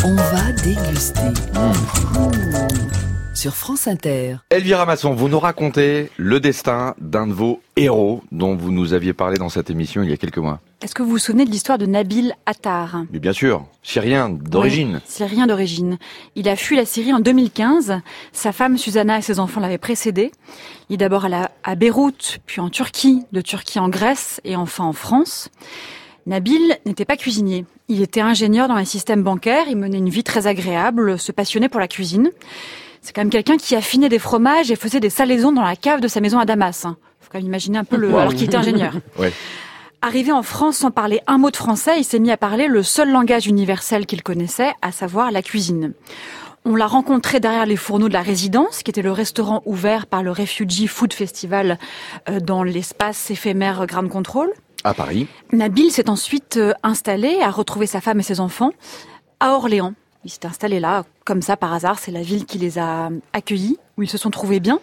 On va déguster. Sur France Inter. Elvira Masson, vous nous racontez le destin d'un de vos héros dont vous nous aviez parlé dans cette émission il y a quelques mois. Est-ce que vous vous souvenez de l'histoire de Nabil Attar ? Mais bien sûr, syrien d'origine. Oui, syrien d'origine. Il a fui la Syrie en 2015. Sa femme Susanna et ses enfants l'avaient précédé. Il est d'abord allé à Beyrouth, puis en Turquie, de Turquie en Grèce et enfin en France. Nabil n'était pas cuisinier. Il était ingénieur dans les systèmes bancaires. Il menait une vie très agréable, se passionnait pour la cuisine. C'est quand même quelqu'un qui affinait des fromages et faisait des salaisons dans la cave de sa maison à Damas. Faut quand même imaginer un peu alors qu'il était ingénieur. Ouais. Arrivé en France sans parler un mot de français, il s'est mis à parler le seul langage universel qu'il connaissait, à savoir la cuisine. On l'a rencontré derrière les fourneaux de la Résidence, qui était le restaurant ouvert par le Refugee Food Festival dans l'espace éphémère Ground Control. À Paris. Nabil s'est ensuite installé, a retrouvé sa femme et ses enfants à Orléans. Il s'est installé là, comme ça, par hasard. C'est la ville qui les a accueillis, où ils se sont trouvés bien.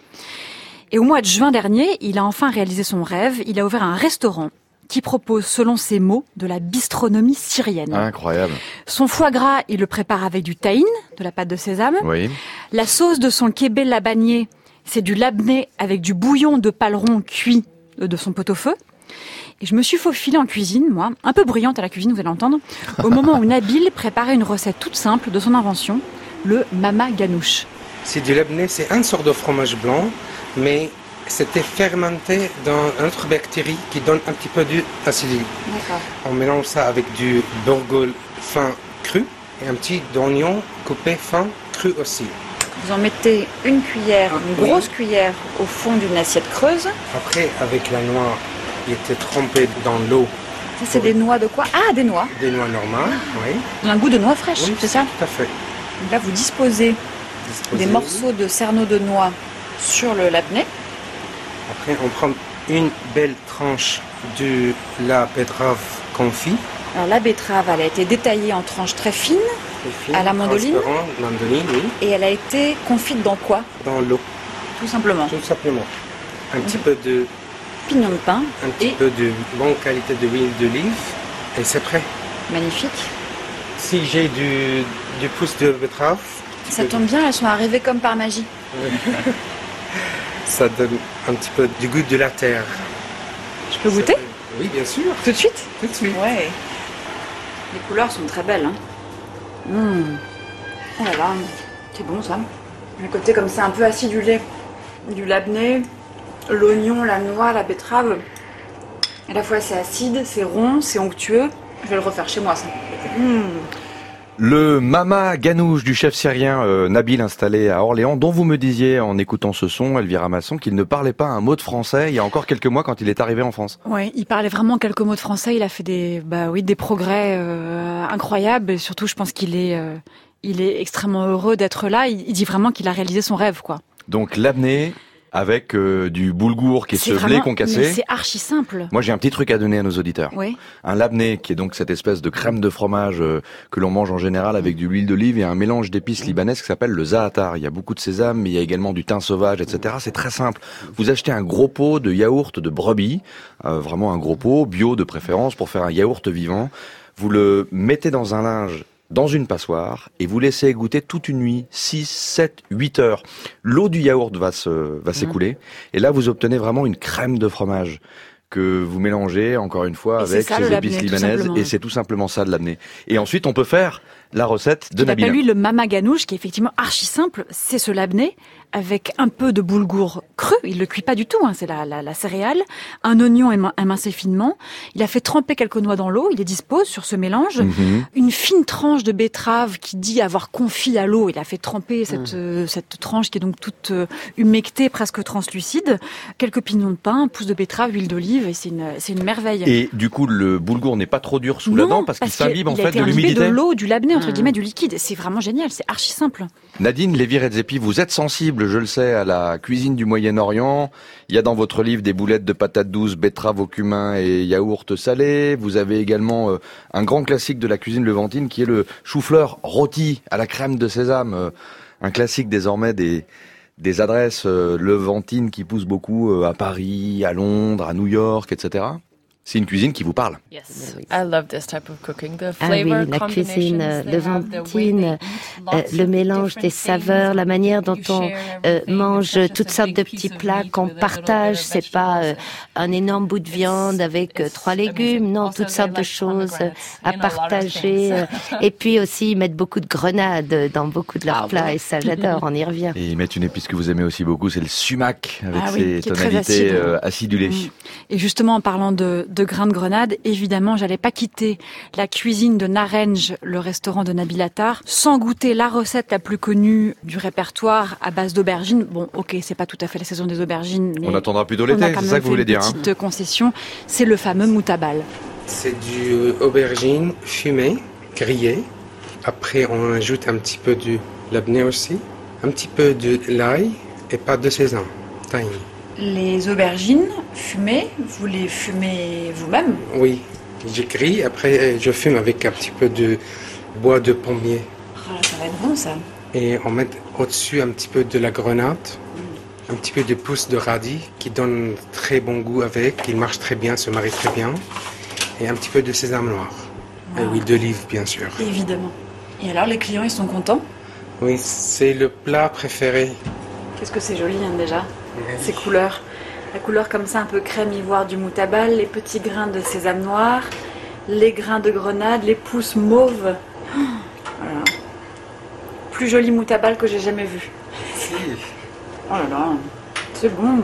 Et au mois de juin dernier, il a enfin réalisé son rêve. Il a ouvert un restaurant qui propose, selon ses mots, de la bistronomie syrienne. Incroyable. Son foie gras, il le prépare avec du tahine, de la pâte de sésame. Oui. La sauce de son kébé labanier, c'est du labné avec du bouillon de paleron cuit de son pot-au-feu. Et je me suis faufilée en cuisine, moi, un peu bruyante à la cuisine, vous allez l'entendre, au moment où Nabil préparait une recette toute simple de son invention, le mama ganoush. C'est du labné, c'est une sorte de fromage blanc, mais c'était fermenté dans une autre bactérie qui donne un petit peu d'acidité. D'accord. On mélange ça avec du bourgogne fin cru et un petit d'oignon coupé fin cru aussi. Vous en mettez une cuillère, une grosse cuillère au fond d'une assiette creuse. Après, avec la noix, il était trempé dans l'eau. Ça, c'est des noix de quoi ? Ah, des noix. Des noix normales, oui. Un goût de noix fraîche, Oui, c'est ça ? Tout à fait. Donc là, vous disposez des morceaux de cerneau de noix sur le labné. Après, on prend une belle tranche de la betterave confit. Alors la betterave, elle a été détaillée en tranches très fines à la mandoline. Mandoline, oui. Et elle a été confite dans quoi ? Dans l'eau, Tout simplement. tout simplement. Un petit peu de Pignon de pain. un petit peu de bonne qualité d'huile d'olive et c'est prêt. Magnifique. Si j'ai du pouce de betterave, Ça tombe bien, elles sont arrivées comme par magie. ça donne un petit peu du goût de la terre. Je peux goûter ? Oui, bien sûr. Tout de suite ? Tout de suite. Ouais. Les couleurs sont très belles. Oh là là, c'est bon ça. Le côté comme ça un peu acidulé du labné, l'oignon, la noix, la betterave. À la fois c'est acide, c'est rond, c'est onctueux. Je vais le refaire chez moi ça. Le mama ganoush du chef syrien Nabil installé à Orléans, dont vous me disiez en écoutant ce son, Elvira Masson, qu'il ne parlait pas un mot de français il y a encore quelques mois quand il est arrivé en France. Ouais, il parlait vraiment quelques mots de français. Il a fait des progrès incroyables. Et surtout, je pense qu'il est extrêmement heureux d'être là. Il dit vraiment qu'il a réalisé son rêve, quoi. Donc l'abné avec du boulgour qui est ce blé vraiment, concassé. mais c'est archi simple. Moi j'ai un petit truc à donner à nos auditeurs. Oui. Un labné qui est donc cette espèce de crème de fromage que l'on mange en général avec de l'huile d'olive et un mélange d'épices libanaises qui s'appelle le za'atar. Il y a beaucoup de sésame, mais il y a également du thym sauvage, etc. C'est très simple. Vous achetez un gros pot de yaourt de brebis, vraiment un gros pot, bio de préférence pour faire un yaourt vivant. Vous le mettez dans un linge, dans une passoire, et vous laissez égoutter toute une nuit, 6, 7, 8 heures. L'eau du yaourt va s'écouler, et là vous obtenez vraiment une crème de fromage que vous mélangez, encore une fois, avec ces épices libanaises, et c'est tout simplement ça de l'abné. Et ensuite on peut faire la recette de Nabil. Il appelle lui le mama ganoush, qui est effectivement archi simple, c'est ce labné, avec un peu de boulgour cru, il le cuit pas du tout, c'est la céréale, un oignon émincé finement, il a fait tremper quelques noix dans l'eau, il les dispose sur ce mélange, une fine tranche de betterave qui dit avoir confit à l'eau, il a fait tremper cette tranche qui est donc toute humectée, presque translucide, quelques pignons de pain, un pouce de betterave, huile d'olive, et c'est une merveille. Et du coup, le boulgour n'est pas trop dur sous la dent parce qu'il s'imbibe en fait de l'humidité. De l'eau, du labné, entre guillemets, du liquide. C'est vraiment génial, c'est archi simple. Nadine Lévy-Redzepi, vous êtes sensible, je le sais, à la cuisine du Moyen-Orient. Il y a dans votre livre des boulettes de patates douces, betteraves au cumin et yaourt salé. Vous avez également un grand classique de la cuisine levantine qui est le chou-fleur rôti à la crème de sésame. Un classique désormais des adresses levantines qui poussent beaucoup à Paris, à Londres, à New York, etc. C'est une cuisine qui vous parle. Yes, I love this type of cooking. The Ah oui, flavor la cuisine combinations they have, the way levantine, they eat lots le of mélange des different saveurs, things, la manière dont you on share everything, mange it's not toutes just a sortes big de piece petits of plats meat qu'on with a little partage. bit of C'est pas vegetables. un énorme bout de viande avec It's 3 légumes, amazing. non, Also, toutes they sortes de like choses pomegranates à in a lot of partager. things. Et puis aussi, ils mettent beaucoup de grenades dans beaucoup de leurs plats, et ça j'adore, on y revient. Et ils mettent une épice que vous aimez aussi beaucoup, c'est le sumac, avec Ah oui, ses qui est très tonalités acide. acidulées. Et justement, en parlant de grains de grenade, évidemment, j'allais pas quitter la cuisine de Naranj, le restaurant de Nabil Attar, sans goûter la recette la plus connue du répertoire à base d'aubergines. Bon, ok, c'est pas tout à fait la saison des aubergines, mais On attendra plutôt on l'été, a quand c'est même ça que vous fait voulez une dire. Hein. petite concession. C'est le fameux moutabal. C'est du aubergine fumée, grillée. Après, on ajoute un petit peu du labneh aussi, un petit peu de l'ail et pas de sésame, tahine. Les aubergines fumées, vous les fumez vous-même? Oui, je grille, après je fume avec un petit peu de bois de pommier. Ah, ça va être bon ça. Et on met au-dessus un petit peu de la grenade, un petit peu de pousses de radis qui donne très bon goût avec, il marche très bien, se marie très bien. Et un petit peu de sésame noir. Et huile d'olive, bien sûr. Évidemment. Et alors, les clients, ils sont contents? Oui, c'est le plat préféré. Qu'est-ce que c'est joli hein, déjà, ces couleurs. La couleur comme ça, un peu crème ivoire du moutabal, les petits grains de sésame noir, les grains de grenade, les pousses mauves. Oh, voilà. Plus joli moutabal que j'ai jamais vu. Oh là là, c'est bon.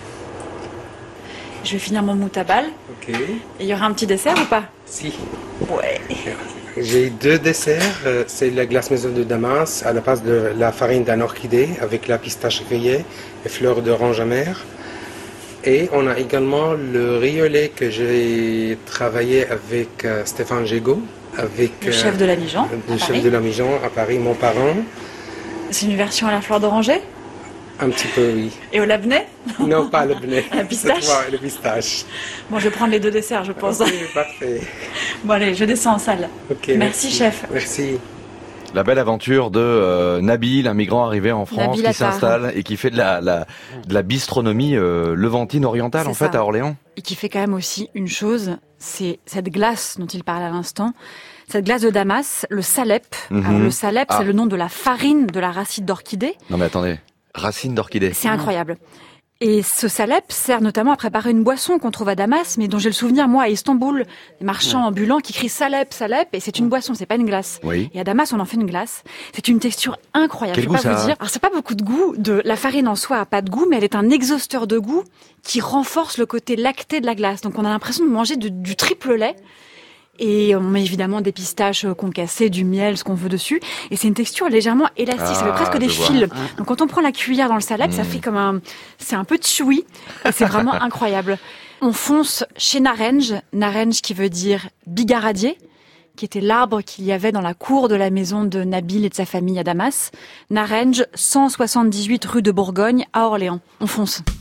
Je vais finir mon moutabal. Ok. Et il y aura un petit dessert ou pas? Si. Ouais. J'ai 2 desserts. C'est la glace maison de Damas à la base de la farine d'un orchidée avec la pistache grillée et fleurs d'orange amère. Et on a également le riz au lait que j'ai travaillé avec Stéphane Gégaud, avec Le chef de la Mijan, le à chef Paris. de la Mijan à Paris, mon parent. C'est une version à la fleur d'oranger? Un petit peu, oui. Et au labneh? Non, pas le blé. La pistache? Cette fois, le pistache. Bon, je vais prendre les 2 desserts, je pense. Ok, parfait. Bon, allez, je descends en salle. Ok, Merci, chef. Merci. La belle aventure de Nabil, un migrant arrivé en France Nabil qui Attar. s'installe et qui fait de la bistronomie levantine orientale C'est en fait ça. à Orléans. Et qui fait quand même aussi une chose, c'est cette glace dont il parlait à l'instant. Cette glace de Damas, le salep. Mhm. Alors, le salep, Ah. c'est le nom de la farine de la racine d'orchidée. Non mais attendez, racine d'orchidée. C'est incroyable. Et ce salep sert notamment à préparer une boisson qu'on trouve à Damas, mais dont j'ai le souvenir, moi, à Istanbul, des marchands ambulants qui crient salep, salep, et c'est une boisson, c'est pas une glace. Oui. Et à Damas, on en fait une glace. C'est une texture incroyable. Quel Je goût peux pas ça vous a dire. Alors, c'est pas beaucoup de goût. La farine en soi a pas de goût, mais elle est un exhausteur de goût qui renforce le côté lacté de la glace. Donc, on a l'impression de manger du triple lait. Et on met évidemment des pistaches concassées, du miel, ce qu'on veut dessus. Et c'est une texture légèrement élastique. Ça fait Ah, presque des je vois. fils. Donc quand on prend la cuillère dans le salep, ça fait c'est un peu chewy. Et c'est vraiment incroyable. On fonce chez Naranj. Naranj qui veut dire bigaradier, qui était l'arbre qu'il y avait dans la cour de la maison de Nabil et de sa famille à Damas. Naranj, 178 rue de Bourgogne à Orléans. On fonce.